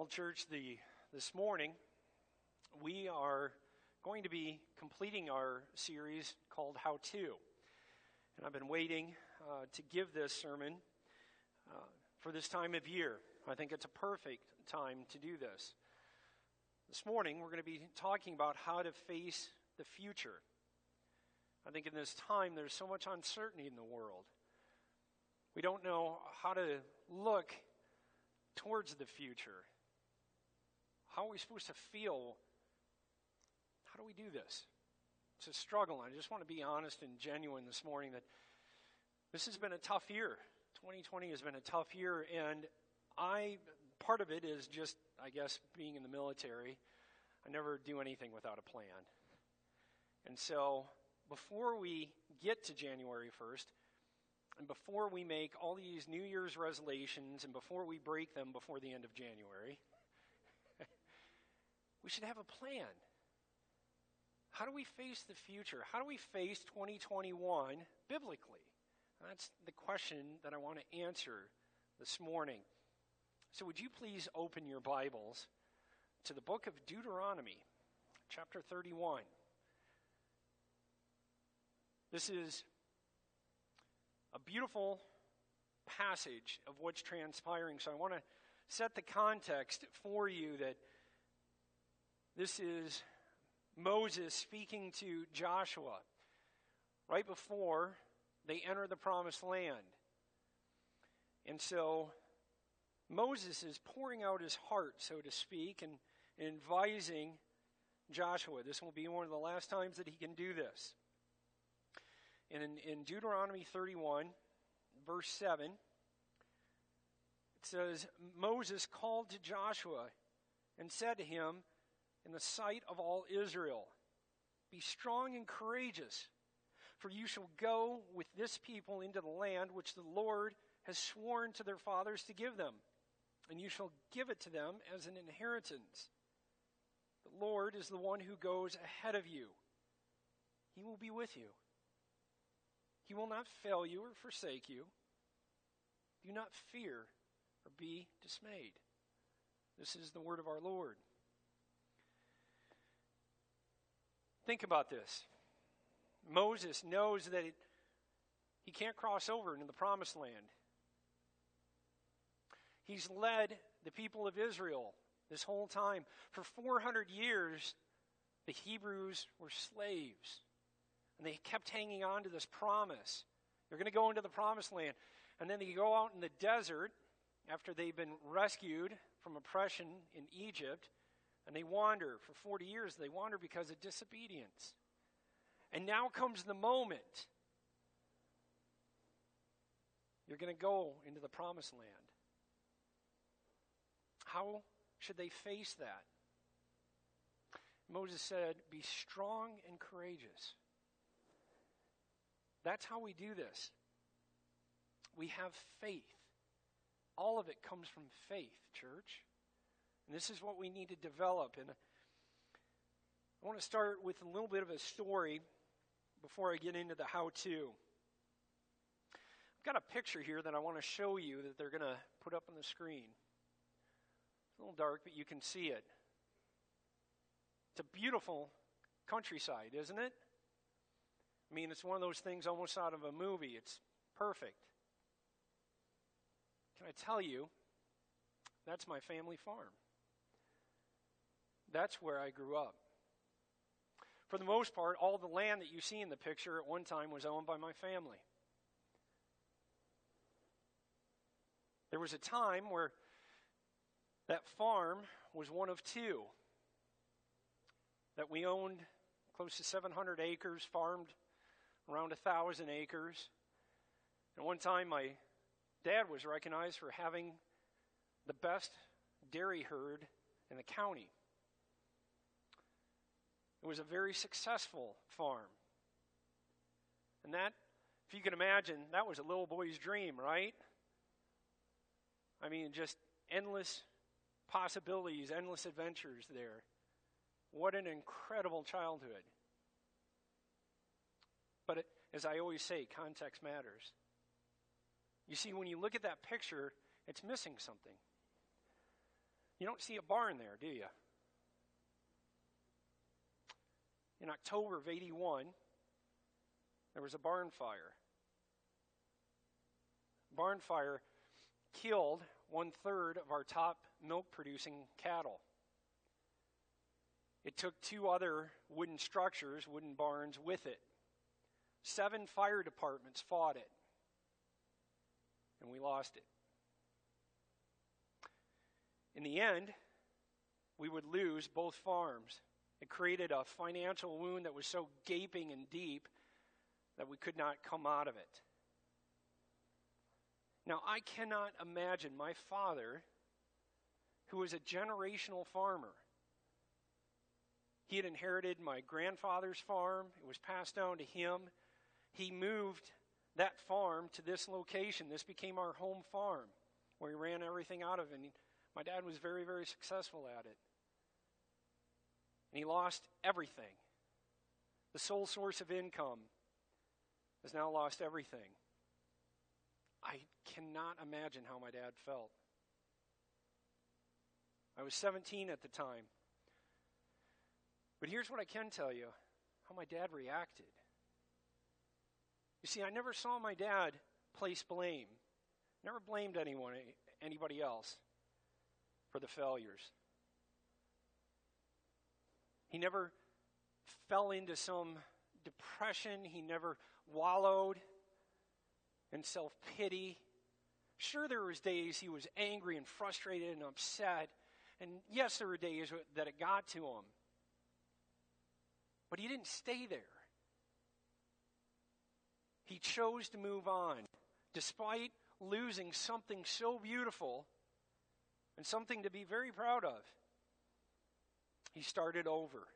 Well, church, this morning we are going to be completing our series called How To. And I've been waiting to give this sermon for this time of year. I think it's a perfect time to do this. This morning we're going to be talking about how to face the future. I think in this time there's so much uncertainty in the world. We don't know how to look towards the future. How are we supposed to feel? How do we do this? It's a struggle. I just want to be honest and genuine this morning that this has been a tough year. 2020 has been a tough year, and part of it is just, I guess, being in the military. I never do anything without a plan. And so before we get to January 1st, and before we make all these New Year's resolutions, and before we break them before the end of January, we should have a plan. How do we face the future? How do we face 2021 biblically? That's the question that I want to answer this morning. So would you please open your Bibles to the book of Deuteronomy, chapter 31. This is a beautiful passage of what's transpiring. So I want to set the context for you that this is Moses speaking to Joshua right before they enter the promised land. And so Moses is pouring out his heart, so to speak, and advising Joshua. This will be one of the last times that he can do this. And in Deuteronomy 31, verse 7, it says, Moses called to Joshua and said to him, in the sight of all Israel, be strong and courageous, for you shall go with this people into the land which the Lord has sworn to their fathers to give them, and you shall give it to them as an inheritance. The Lord is the one who goes ahead of you. He will be with you. He will not fail you or forsake you. Do not fear or be dismayed. This is the word of our Lord. Think about this. Moses knows that he can't cross over into the promised land. He's led the people of Israel this whole time. For 400 years, the Hebrews were slaves. And they kept hanging on to this promise. They're going to go into the promised land. And then they go out in the desert after they've been rescued from oppression in Egypt. And they wander for 40 years. They wander because of disobedience. And now comes the moment. You're going to go into the promised land. How should they face that? Moses said, be strong and courageous. That's how we do this. We have faith. All of it comes from faith, church. And this is what we need to develop. And I want to start with a little bit of a story before I get into the how-to. I've got a picture here that I want to show you that they're going to put up on the screen. It's a little dark, but you can see it. It's a beautiful countryside, isn't it? I mean, it's one of those things almost out of a movie. It's perfect. Can I tell you, that's my family farm. That's where I grew up. For the most part, all the land that you see in the picture at one time was owned by my family. There was a time where that farm was one of two that we owned close to 700 acres, farmed around 1,000 acres. And one time my dad was recognized for having the best dairy herd in the county. It was a very successful farm. And that, if you can imagine, that was a little boy's dream, right? I mean, just endless possibilities, endless adventures there. What an incredible childhood. But as I always say, context matters. You see, when you look at that picture, it's missing something. You don't see a barn there, do you? In October of 81, there was a barn fire. Barn fire killed 1/3 of our top milk-producing cattle. It took 2 other wooden structures, wooden barns, with it. 7 fire departments fought it, and we lost it. In the end, we would lose both farms. It created a financial wound that was so gaping and deep that we could not come out of it. Now, I cannot imagine my father, who was a generational farmer. He had inherited my grandfather's farm. It was passed down to him. He moved that farm to this location. This became our home farm, where he ran everything out of, and my dad was very, very successful at it. And he lost everything. The sole source of income has now lost everything. I cannot imagine how my dad felt. I was 17 at the time. But here's what I can tell you, how my dad reacted. You see, I never saw my dad place blame. Never blamed anybody else for the failures. He never fell into some depression. He never wallowed in self-pity. Sure, there was days he was angry and frustrated and upset. And yes, there were days that it got to him. But he didn't stay there. He chose to move on, despite losing something so beautiful and something to be very proud of. He started over.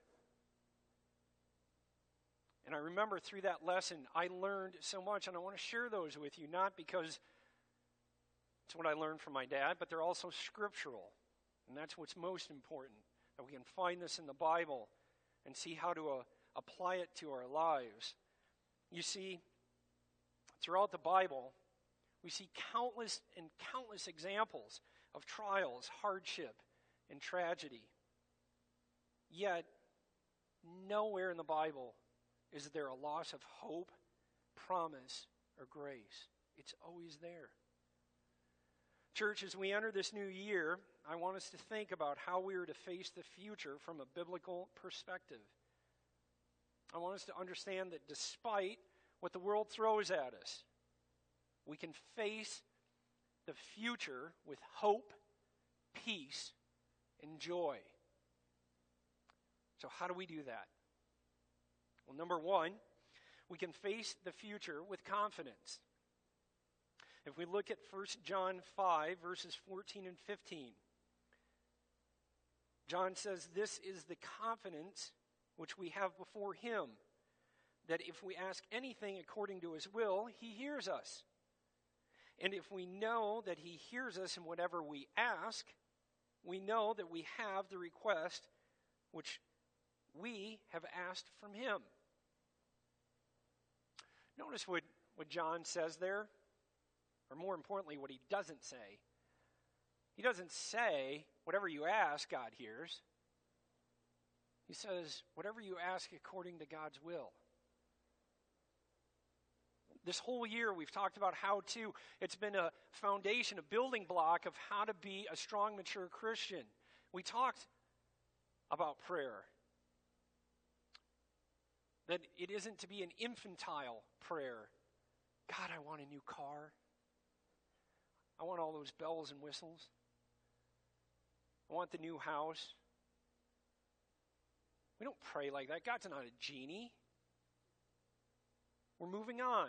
And I remember through that lesson, I learned so much, and I want to share those with you, not because it's what I learned from my dad, but they're also scriptural. And that's what's most important, that we can find this in the Bible and see how to apply it to our lives. You see, throughout the Bible, we see countless examples of trials, hardship, and tragedy. Yet, nowhere in the Bible is there a loss of hope, promise, or grace. It's always there. Church, as we enter this new year, I want us to think about how we are to face the future from a biblical perspective. I want us to understand that despite what the world throws at us, we can face the future with hope, peace, and joy. So how do we do that? Well, number one, we can face the future with confidence. If we look at 1 John 5, verses 14 and 15, John says, "This is the confidence which we have before him, that if we ask anything according to his will, he hears us. And if we know that he hears us in whatever we ask, we know that we have the request which we have asked from him." Notice what John says there, or more importantly, what he doesn't say. He doesn't say, whatever you ask, God hears. He says, whatever you ask according to God's will. This whole year we've talked about how to. It's been a foundation, a building block of how to be a strong, mature Christian. We talked about prayer. That it isn't to be an infantile prayer. God, I want a new car. I want all those bells and whistles. I want the new house. We don't pray like that. God's not a genie. We're moving on.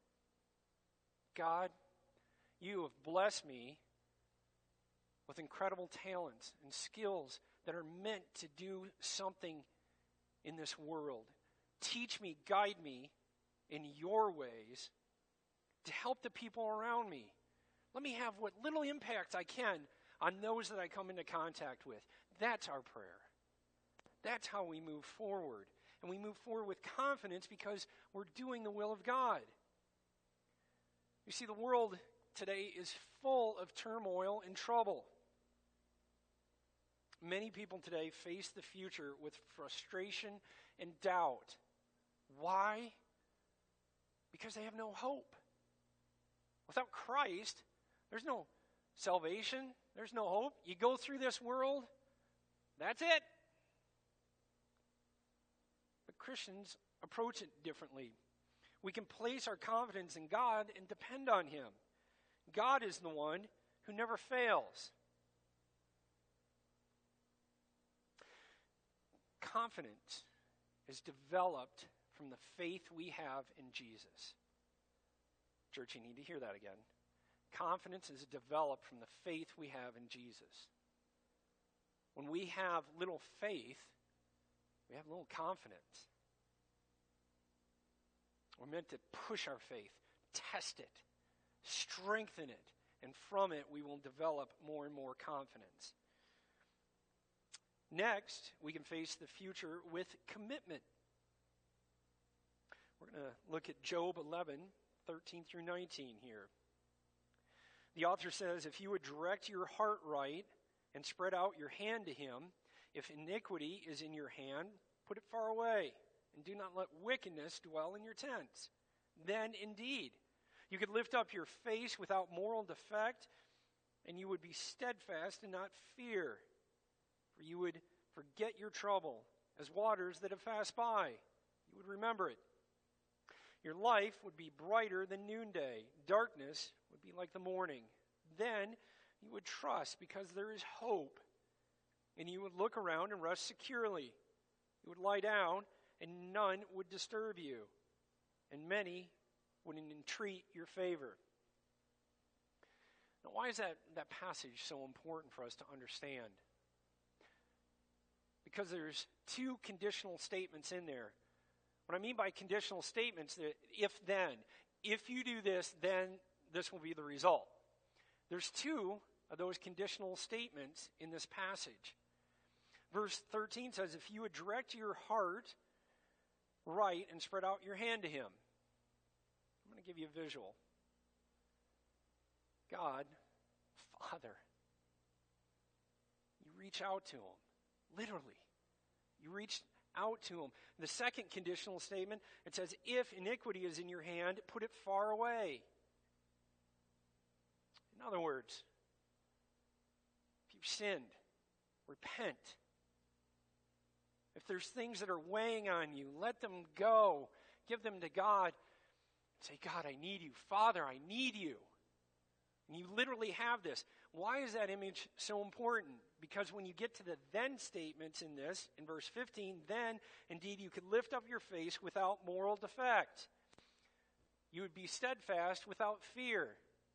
God, you have blessed me with incredible talents and skills that are meant to do something in this world. Teach me, guide me in your ways to help the people around me. Let me have what little impact I can on those that I come into contact with. That's our prayer. That's how we move forward. And we move forward with confidence because we're doing the will of God. You see, the world today is full of turmoil and trouble. Many people today face the future with frustration and doubt. Why? Because they have no hope. Without Christ, there's no salvation. There's no hope. You go through this world, that's it. But Christians approach it differently. We can place our confidence in God and depend on Him. God is the one who never fails. Confidence is developed from the faith we have in Jesus. Church, you need to hear that again. Confidence is developed from the faith we have in Jesus. When we have little faith, we have little confidence. We're meant to push our faith, test it, strengthen it, and from it we will develop more and more confidence. Next, we can face the future with commitment. We're going to look at Job 11, 13 through 19 here. The author says, if you would direct your heart right and spread out your hand to him, if iniquity is in your hand, put it far away, and do not let wickedness dwell in your tents. Then indeed, you could lift up your face without moral defect, and you would be steadfast and not fear. For you would forget your trouble as waters that have passed by. You would remember it. Your life would be brighter than noonday. Darkness would be like the morning. Then you would trust because there is hope. And you would look around and rest securely. You would lie down and none would disturb you. And many would entreat your favor. Now, why is that passage so important for us to understand? Because there's two conditional statements in there. What I mean by conditional statements, that if then, if you do this, then this will be the result. There's two of those conditional statements in this passage. Verse 13 says, if you would direct your heart right and spread out your hand to him. I'm going to give you a visual. God, Father, you reach out to him, literally. You reach out to him. The second conditional statement, it says, if iniquity is in your hand, put it far away. In other words, if you've sinned, repent. If there's things that are weighing on you, let them go. Give them to God. Say, God, I need you. Father, I need you. And you literally have this. Why is that image so important? Because when you get to the then statements in this, in verse 15, then indeed you could lift up your face without moral defect. You would be steadfast without fear.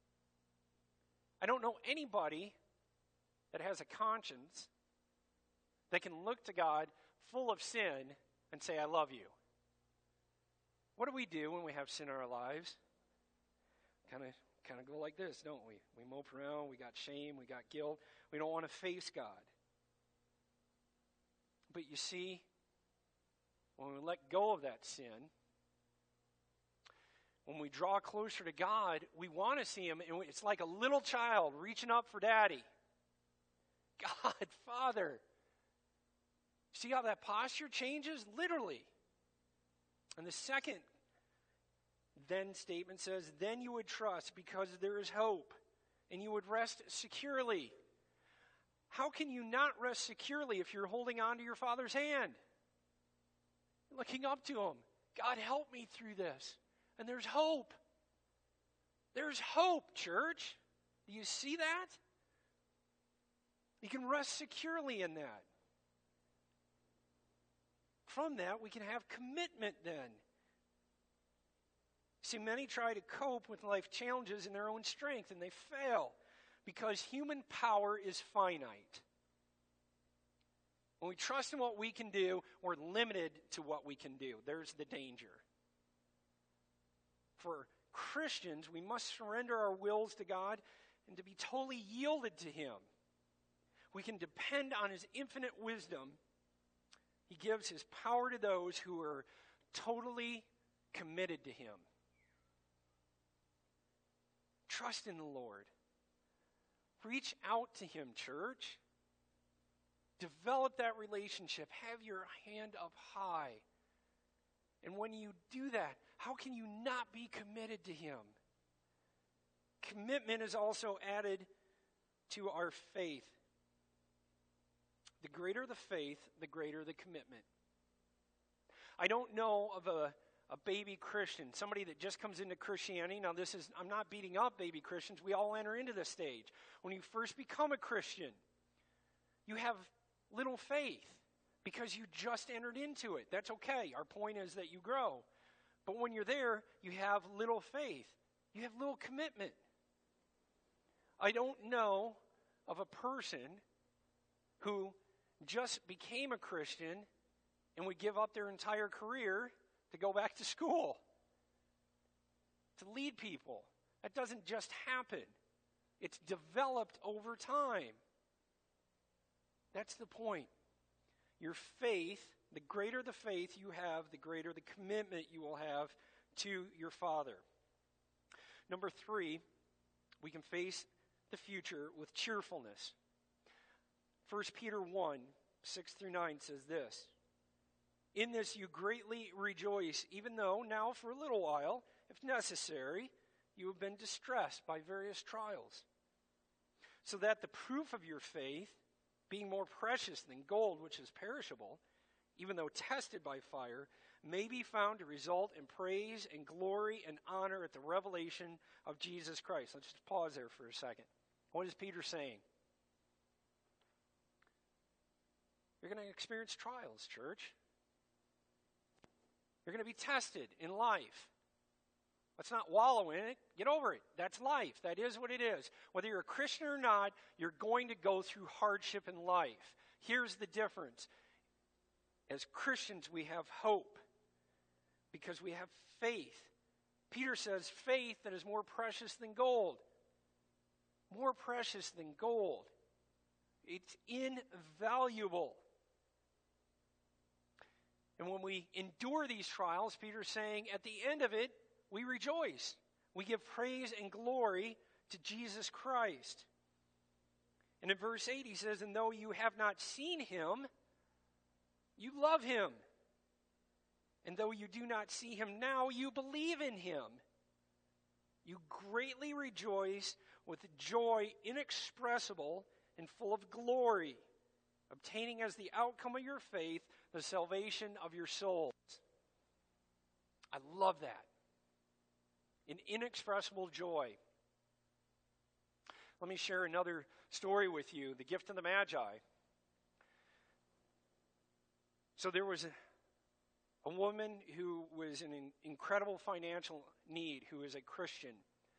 I don't know anybody that has a conscience that can look to God full of sin and say, I love you. What do we do when we have sin in our lives? Kind of go like this, don't we? We mope around, we got shame, we got guilt. We don't want to face God. But you see, when we let go of that sin, when we draw closer to God, we want to see him, and it's like a little child reaching up for daddy. God, Father. See how that posture changes? Literally. And the second then statement says, then you would trust because there is hope, and you would rest securely. How can you not rest securely if you're holding on to your Father's hand? Looking up to him. God, help me through this. And there's hope. There's hope, church. Do you see that? You can rest securely in that. From that, we can have commitment then. See, many try to cope with life challenges in their own strength, and they fail because human power is finite. When we trust in what we can do, we're limited to what we can do. There's the danger. For Christians, we must surrender our wills to God and to be totally yielded to him. We can depend on his infinite wisdom. He gives his power to those who are totally committed to him. Trust in the Lord. Reach out to him, church. Develop that relationship. Have your hand up high. And when you do that, how can you not be committed to Him? Commitment is also added to our faith. The greater the faith, the greater the commitment. I don't know of a baby Christian, somebody that just comes into Christianity. Now I'm not beating up baby Christians. We all enter into this stage. When you first become a Christian, you have little faith because you just entered into it. That's okay. Our point is that you grow. But when you're there, you have little faith. You have little commitment. I don't know of a person who just became a Christian and would give up their entire career to go back to school, to lead people. That doesn't just happen. It's developed over time. That's the point. Your faith, the greater the faith you have, the greater the commitment you will have to your Father. Number 3, we can face the future with cheerfulness. 1 Peter 1, 6-9 says this: "In this you greatly rejoice, even though now for a little while, if necessary, you have been distressed by various trials, so that the proof of your faith, being more precious than gold, which is perishable, even though tested by fire, may be found to result in praise and glory and honor at the revelation of Jesus Christ." Let's just pause there for a second. What is Peter saying? You're going to experience trials, church. You're going to be tested in life. Let's not wallow in it. Get over it. That's life. That is what it is. Whether you're a Christian or not, you're going to go through hardship in life. Here's the difference. As Christians, we have hope because we have faith. Peter says faith that is more precious than gold. More precious than gold. It's invaluable. And when we endure these trials, Peter's saying at the end of it, we rejoice. We give praise and glory to Jesus Christ. And in verse 8 he says, "And though you have not seen Him, you love Him. And though you do not see Him now, you believe in Him. You greatly rejoice with joy inexpressible and full of glory, obtaining as the outcome of your faith the salvation of your souls." I love that. An inexpressible joy. Let me share another story with you, the gift of the Magi. So there was a woman who was in an incredible financial need, who is a Christian,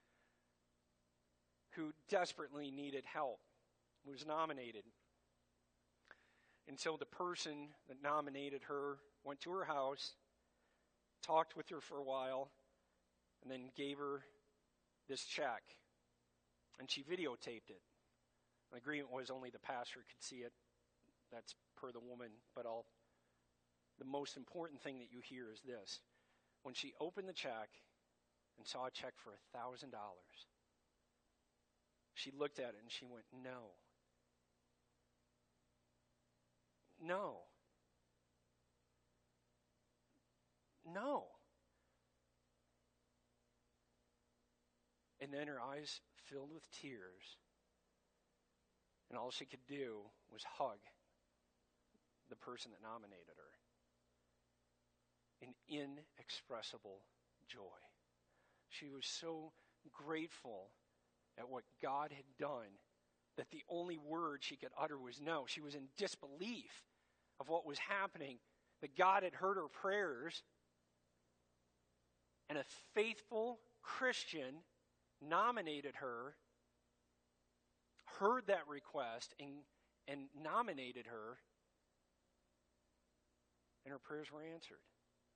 who desperately needed help, was nominated. And so the person that nominated her went to her house, talked with her for a while, and then gave her this check. And she videotaped it. The agreement was only the pastor could see it. That's per the woman. But the most important thing that you hear is this. When she opened the check and saw a check for $1,000, she looked at it and she went, "No. No. No." And then her eyes filled with tears. And all she could do was hug the person that nominated her. An inexpressible joy. She was so grateful at what God had done that the only word she could utter was no. She was in disbelief of what was happening, that God had heard her prayers, and a faithful Christian nominated her, heard that request, and nominated her, and her prayers were answered.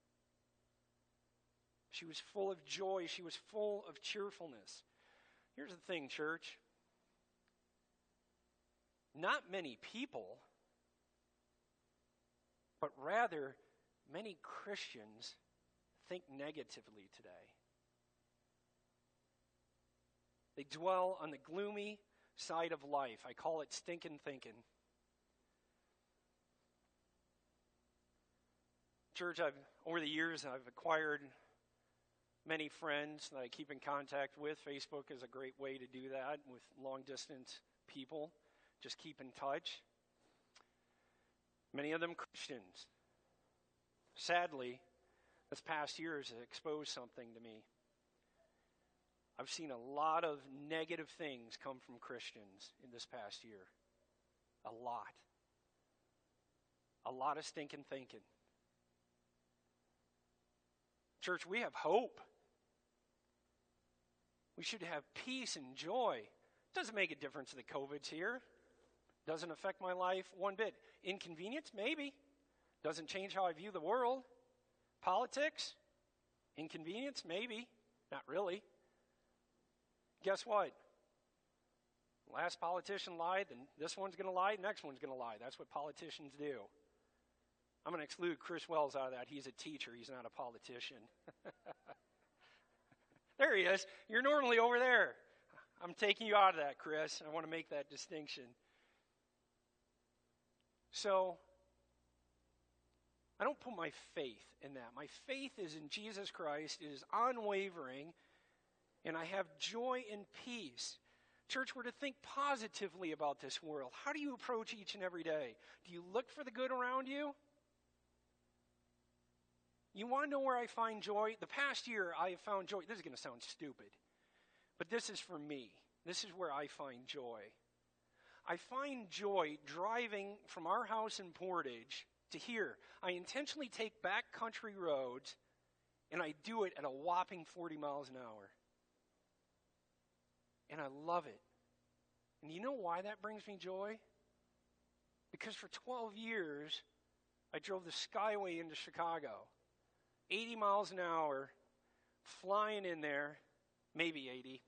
She was full of joy. She was full of cheerfulness. Here's the thing, church. Not many people, but rather many Christians think negatively today. They dwell on the gloomy side of life. I call it stinking thinking. Church, over the years, I've acquired many friends that I keep in contact with. Facebook is a great way to do that with long-distance people. Just keep in touch. Many of them Christians. Sadly, this past year has exposed something to me. I've seen a lot of negative things come from Christians in this past year. A lot. A lot of stinking thinking. Church, we have hope. We should have peace and joy. Doesn't make a difference that COVID's here. Doesn't affect my life one bit. Inconvenience? Maybe. Doesn't change how I view the world. Politics? Inconvenience? Maybe. Not really. Guess what? Last politician lied, and this one's going to lie, the next one's going to lie. That's what politicians do. I'm going to exclude Chris Wells out of that. He's a teacher. He's not a politician. There he is. You're normally over there. I'm taking you out of that, Chris. I want to make that distinction. So, I don't put my faith in that. My faith is in Jesus Christ. It is unwavering, and I have joy and peace. Church, we're to think positively about this world. How do you approach each and every day? Do you look for the good around you? You want to know where I find joy? The past year, I have found joy. This is going to sound stupid, but this is for me. This is where I find joy. I find joy driving from our house in Portage to here. I intentionally take back country roads, and I do it at a whopping 40 miles an hour. And I love it. And you know why that brings me joy? Because for 12 years, I drove the Skyway into Chicago. 80 miles an hour, flying in there, maybe 80.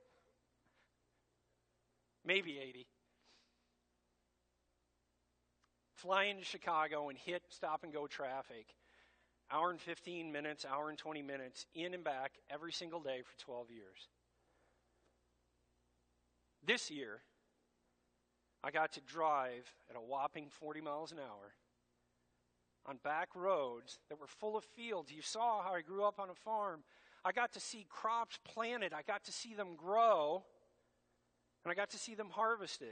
Maybe 80. Flying to Chicago and hit stop-and-go traffic. Hour and 15 minutes, hour and 20 minutes, in and back every single day for 12 years. This year, I got to drive at a whopping 40 miles an hour on back roads that were full of fields. You saw how I grew up on a farm. I got to see crops planted. I got to see them grow. And I got to see them harvested.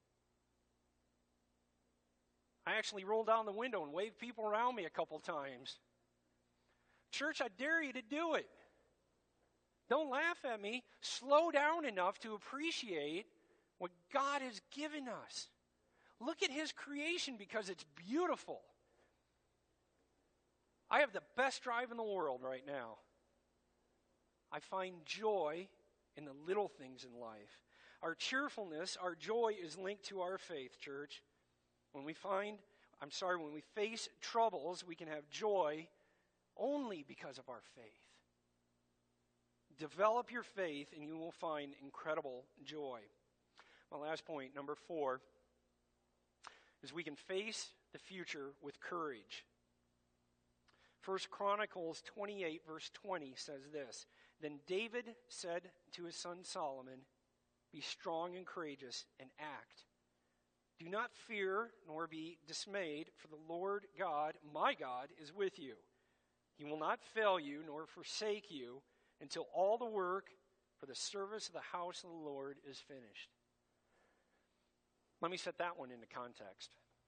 I actually rolled down the window and waved people around me a couple times. Church, I dare you to do it. Don't laugh at me. Slow down enough to appreciate what God has given us. Look at His creation because it's beautiful. I have the best drive in the world right now. I find joy in the little things in life. Our cheerfulness, our joy is linked to our faith, church. When we face troubles, we can have joy only because of our faith. Develop your faith and you will find incredible joy. My last point, number 4, is we can face the future with courage. 1 Chronicles 28 verse 20 says this, "Then David said to his son Solomon, 'Be strong and courageous and act. Do not fear nor be dismayed, for the Lord God, my God, is with you. He will not fail you nor forsake you until all the work for the service of the house of the Lord is finished.'" Let me set that one into context.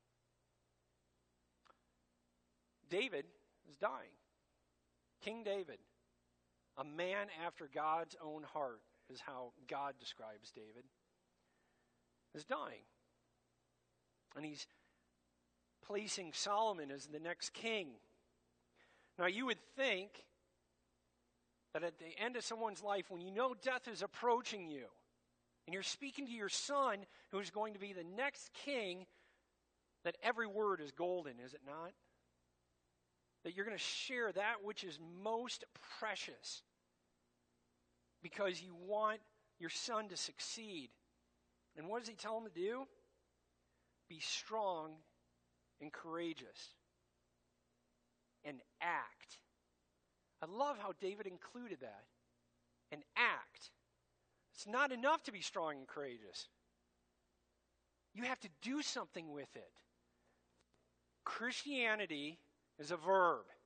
David is dying. King David, a man after God's own heart, is how God describes David, is dying. And he's placing Solomon as the next king. Now you would think that at the end of someone's life, when you know death is approaching you, and you're speaking to your son, who is going to be the next king, that every word is golden, is it not? That you're going to share that which is most precious because you want your son to succeed. And what does he tell him to do? Be strong and courageous and act. I love how David included that. And act. It's not enough to be strong and courageous. You have to do something with it. Christianity is a verb.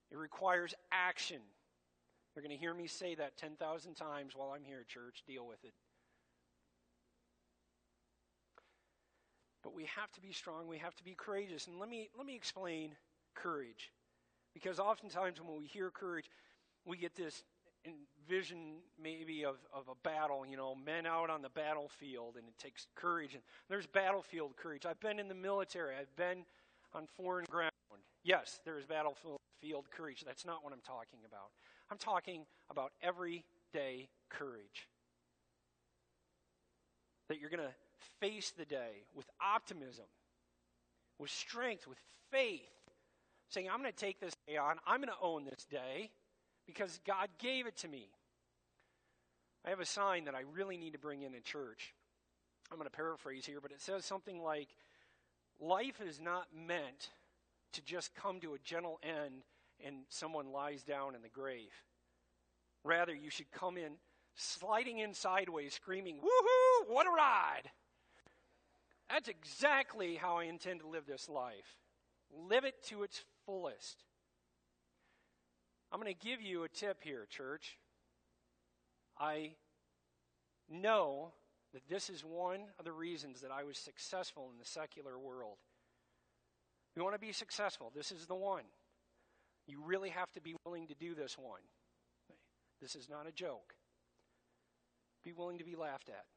It requires action. You're going to hear me say that 10,000 times while I'm here, church. Deal with it. But we have to be strong. We have to be courageous. And let me explain courage. Because oftentimes when we hear courage, we get this vision maybe of a battle, men out on the battlefield, and it takes courage. And there's battlefield courage. I've been in the military. I've been on foreign ground. Yes, there is battlefield courage. That's not what I'm talking about. I'm talking about everyday courage. That you're going to face the day with optimism, with strength, with faith. Saying, I'm going to take this day on. I'm going to own this day because God gave it to me. I have a sign that I really need to bring in church. I'm going to paraphrase here, but it says something like, life is not meant to just come to a gentle end and someone lies down in the grave. Rather, you should come in, sliding in sideways, screaming, woohoo, what a ride! That's exactly how I intend to live this life. Live it to its fullest. I'm going to give you a tip here, church. I know that this is one of the reasons that I was successful in the secular world. You want to be successful, this is the one. You really have to be willing to do this one. This is not a joke. Be willing to be laughed at.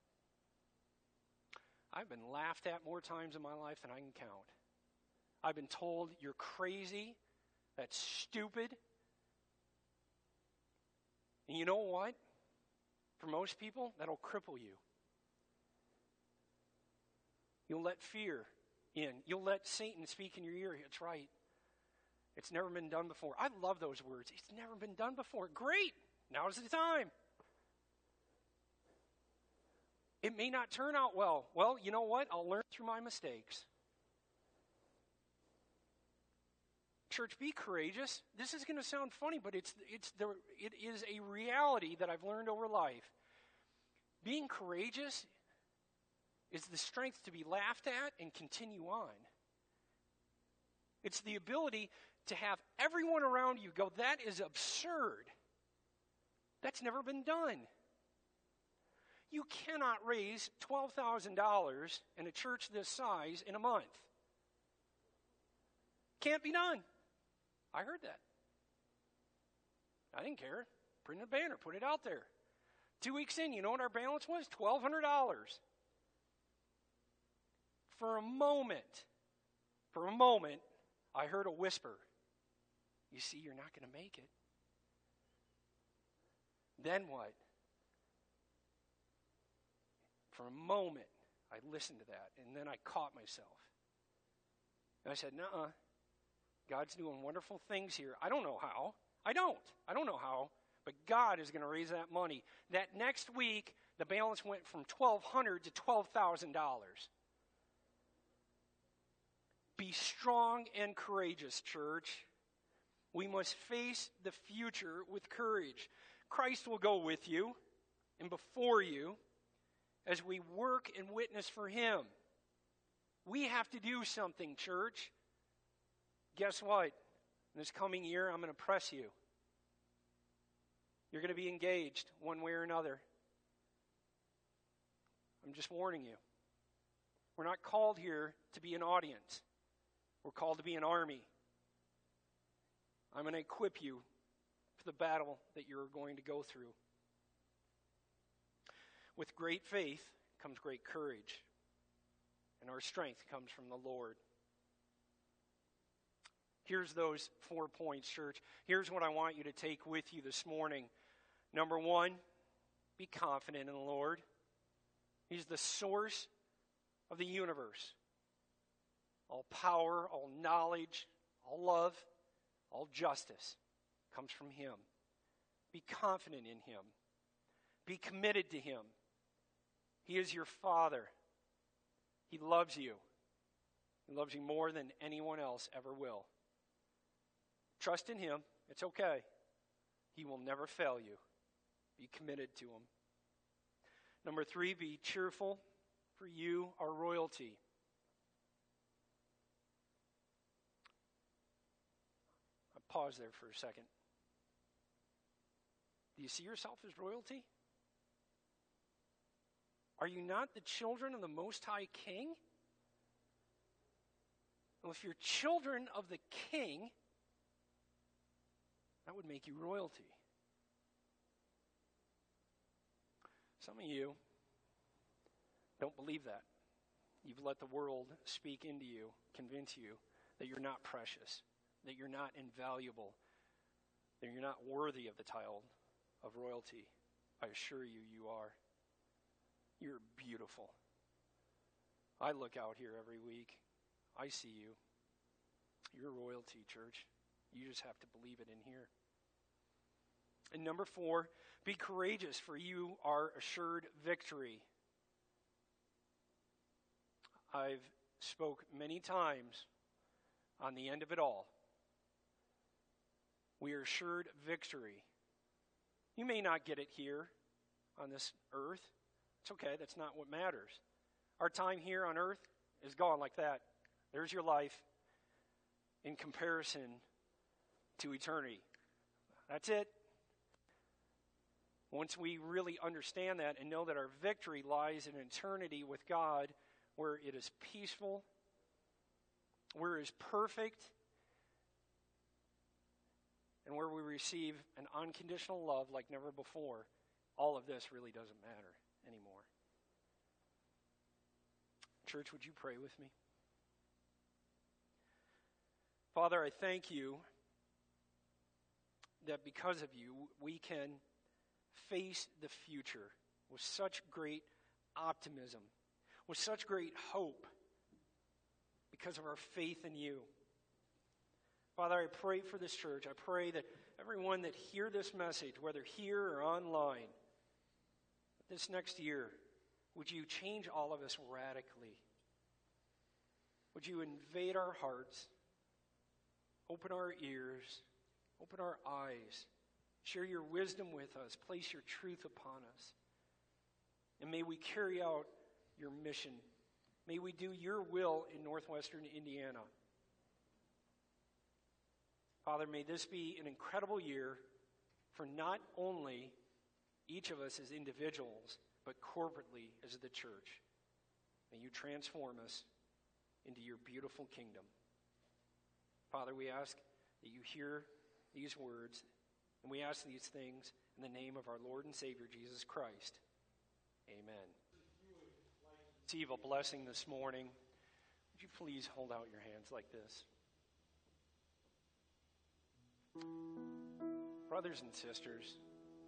I've been laughed at more times in my life than I can count. I've been told, you're crazy, that's stupid. And you know what? For most people, that'll cripple you. You'll let fear in. You'll let Satan speak in your ear. It's right. It's never been done before. I love those words. It's never been done before. Great. Now's the time. It may not turn out well. Well, you know what? I'll learn through my mistakes. Church, be courageous. This is going to sound funny, but it is a reality that I've learned over life. Being courageous is the strength to be laughed at and continue on. It's the ability to have everyone around you go, that is absurd. That's never been done. You cannot raise $12,000 in a church this size in a month. Can't be done. I heard that. I didn't care. Print a banner, put it out there. 2 weeks in, you know what our balance was? $1,200. For a moment, I heard a whisper. You see, you're not going to make it. Then what? For a moment, I listened to that, and then I caught myself. And I said, nuh-uh. God's doing wonderful things here. I don't know how. I don't know how. But God is going to raise that money. That next week, the balance went from $1,200 to $12,000. Be strong and courageous, church. We must face the future with courage. Christ will go with you and before you as we work and witness for Him. We have to do something, church. Guess what? In this coming year, I'm going to press you. You're going to be engaged one way or another. I'm just warning you. We're not called here to be an audience. We're called to be an army. I'm going to equip you for the battle that you're going to go through. With great faith comes great courage, and our strength comes from the Lord. Here's those 4 points, church. Here's what I want you to take with you this morning. Number 1, be confident in the Lord. He's the source of the universe. All power, all knowledge, all love, all justice comes from Him. Be confident in Him. Be committed to Him. He is your Father. He loves you. He loves you more than anyone else ever will. Trust in Him. It's okay. He will never fail you. Be committed to Him. Number 3, be cheerful, for you are royalty. Pause there for a second. Do you see yourself as royalty? Are you not the children of the Most High King? Well, if you're children of the King, that would make you royalty. Some of you don't believe that. You've let the world speak into you, convince you that you're not precious, that you're not invaluable, that you're not worthy of the title of royalty. I assure you, you are. You're beautiful. I look out here every week. I see you. You're royalty, church. You just have to believe it in here. And number 4, be courageous, for you are assured victory. I've spoke many times on the end of it all. We are assured victory. You may not get it here on this earth. It's okay. That's not what matters. Our time here on earth is gone like that. There's your life in comparison to eternity. That's it. Once we really understand that and know that our victory lies in eternity with God, where it is peaceful, where it is perfect, and where we receive an unconditional love like never before, all of this really doesn't matter anymore. Church, would you pray with me? Father, I thank you that because of you, we can face the future with such great optimism, with such great hope, because of our faith in you. Father, I pray for this church. I pray that everyone that hear this message, whether here or online, this next year, would you change all of us radically? Would you invade our hearts, open our ears, open our eyes, share your wisdom with us, place your truth upon us, and may we carry out your mission. May we do your will in northwestern Indiana. Father, may this be an incredible year for not only each of us as individuals, but corporately as the church. May you transform us into your beautiful kingdom. Father, we ask that you hear these words, and we ask these things in the name of our Lord and Savior, Jesus Christ. Amen. Receive a blessing this morning. Would you please hold out your hands like this? Brothers and sisters,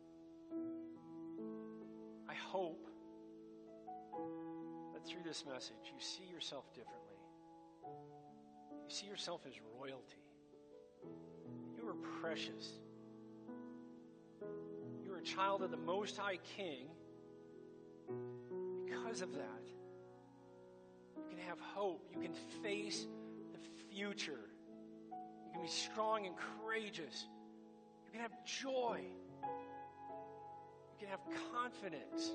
I hope that through this message you see yourself differently. You see yourself as royalty. You are precious. You are a child of the Most High King. Because of that, you can have hope. You can face the future. You can be strong and courageous. You can have joy. You can have confidence.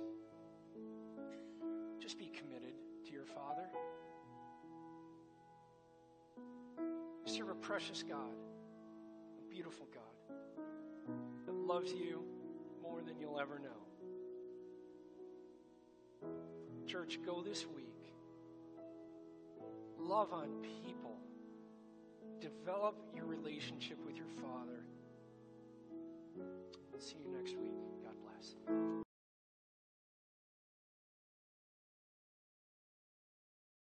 Just be committed to your Father. You serve a precious God, a beautiful God that loves you more than you'll ever know. Church, go this week. Love on people. Develop your relationship with your Father. I'll see you next week.